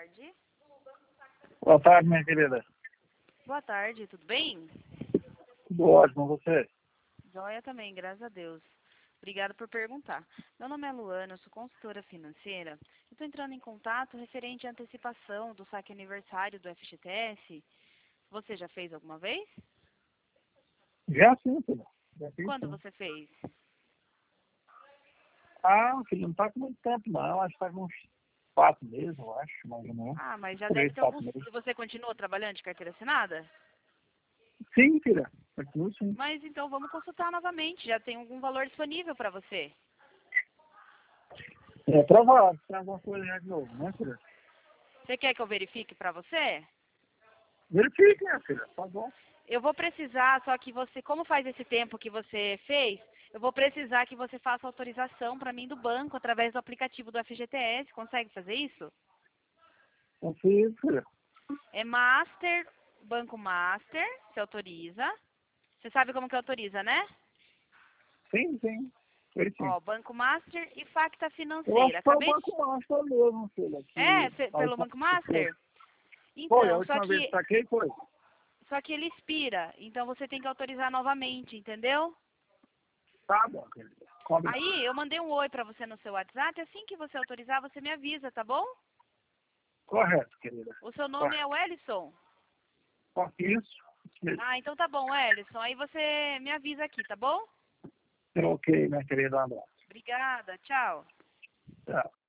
tarde. Boa tarde, minha querida. Boa tarde, tudo bem? Tudo ótimo, você? Joia também, graças a Deus. Obrigada por perguntar. Meu nome é Luana, eu sou consultora financeira. Estou entrando em contato referente à antecipação do saque aniversário do FGTS. Você já fez alguma vez? Já sim, filha. Já fiz, Quando sim. você fez? Ah, filho, não tá com muito tempo, não. Acho que tá com uns 4 meses, eu acho, mais ou menos. Ah, mas já 3, deve ter 4 alguns... meses. E você continua trabalhando de carteira assinada? Sim, filha. Aqui, sim. Mas então vamos consultar novamente. Já tem algum valor disponível para você? É provável, tem alguma coisa já de novo, né, filha? Você quer que eu verifique para você? Verifique, minha filha, tá bom. Eu vou precisar, só que você, como faz esse tempo que você fez, eu vou precisar que você faça autorização para mim do banco através do aplicativo do FGTS. Consegue fazer isso? Confio, filha. É Master, Banco Master, você autoriza. Você sabe como que autoriza, né? Sim, sim. Verifique. Ó, Banco Master e Facta Eu acho Financeira. que foi o Acabei Banco de... Master mesmo, filha. É, Que a pelo última Banco vez que foi. Master? Foi, a Então, última vez que saquei foi. só que ele expira. Então você tem que autorizar novamente, entendeu? Tá bom, querida. Combinado. Aí, eu mandei um oi pra você no seu WhatsApp. Assim que você autorizar, você me avisa, tá bom? Correto, querida. O seu nome é Correto. Wellison? Isso mesmo. Ah, então tá bom, Wellison. Aí você me avisa aqui, tá bom? Ok, minha querida. Um abraço. Obrigada, tchau. Tchau.